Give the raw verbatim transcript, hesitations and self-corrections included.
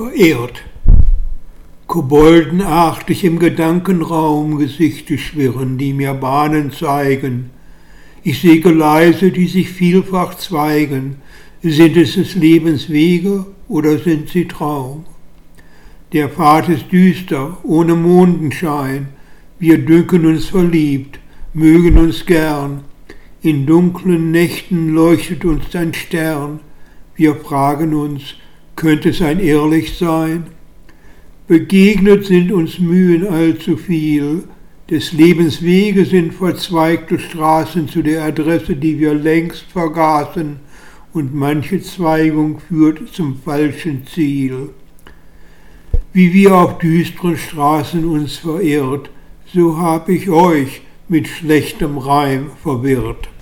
verirrt. Koboldenartig im Gedankenraum Gesichte schwirren, die mir Bahnen zeigen. Ich sehe Gleise, die sich vielfach zweigen. Sind es des Lebens Wege oder sind sie Traum? Der Pfad ist düster, ohne Mondenschein. Wir dünken uns verliebt, mögen uns gern. In dunklen Nächten leuchtet uns ein Stern. Wir fragen uns, könnte es ein Irrlichtsein? Begegnet sind uns Mühen allzu viel. Des Lebens Wege sind verzweigte Straßen zu der Adresse, die wir längst vergaßen, und manche Zweigung führt zum falschen Ziel. Wie wir auf düsteren Straßen uns verirrt, so hab ich euch mit schlechtem Reim verwirrt.